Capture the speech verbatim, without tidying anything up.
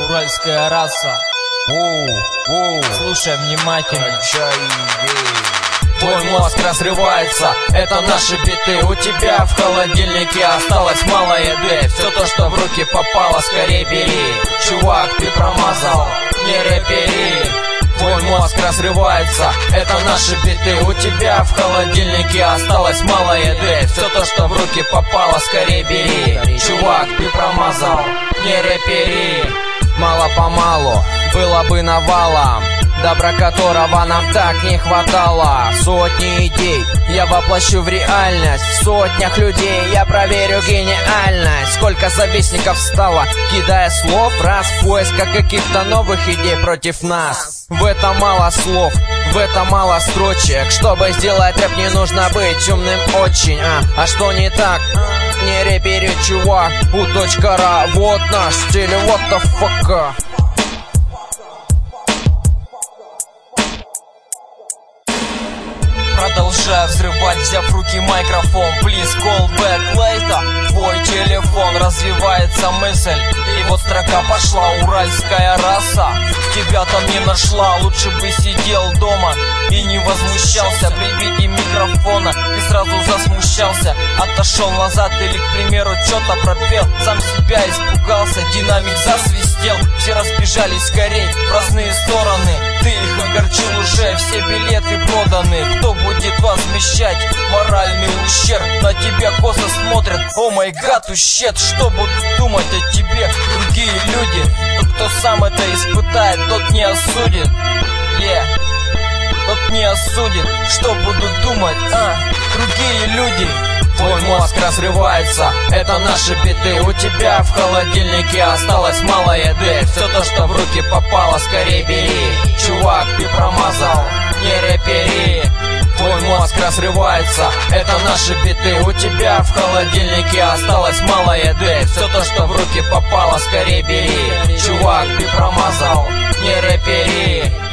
уральская раса. Оу, оу. Слушай внимательно. Твой мозг разрывается, это наши биты. У тебя в холодильнике осталось мало еды. Все то, что в руки попало, скорее бери. Чувак, ты промазал, не рэпери. Твой мозг разрывается, это наши биты. У тебя в холодильнике осталось мало еды. Все то, что в руки попало, скорее бери. Чувак, ты промазал, не рэпери. Мало-помалу было бы навалом, добра которого нам так не хватало. Сотни идей я воплощу в реальность, в сотнях людей я проверю гениальность. Сколько завистников стало, кидая слов раз в поисках каких-то новых идей против нас. В этом мало слов, в этом мало строчек. Чтобы сделать рэп, не нужно быть умным очень. А, а что не так? Не рэпери, чувак, у точка ра. Вот наш стиль, what the fuck. Продолжаю взрывать, взяв в руки микрофон. Please call back later. Твой телефон, развивается мысль, и вот строка пошла. Уральская раса тебя там не нашла. Лучше бы сидел дома и не возмущался при виде микрофона. Ты сразу засмущался, отошел назад или, к примеру, что-то пропел. Сам себя испугался, динамик засвистел. Все разбежались скорей в разные стороны. Ты их огорчил уже, все билеты проданы. Кто будет возмещать моральный ущерб? На тебя косо смотрят, о май гад, ущет. Что будут думать о тебе другие люди? Тот, кто сам это испытает, тот не осудит. Yeah. Тот не осудит, что будут думать, а, другие люди. Твой мозг разрывается, это наши биты. У тебя в холодильнике осталось мало еды. Все то, что в руки попало, скорее бери. Чувак, ты промазал, не рэпери. Твой мозг разрывается, это наши биты. У тебя в холодильнике осталось мало еды. Все то, что в руки попало, скорее бери. Чувак, ты промазал, не рэпери.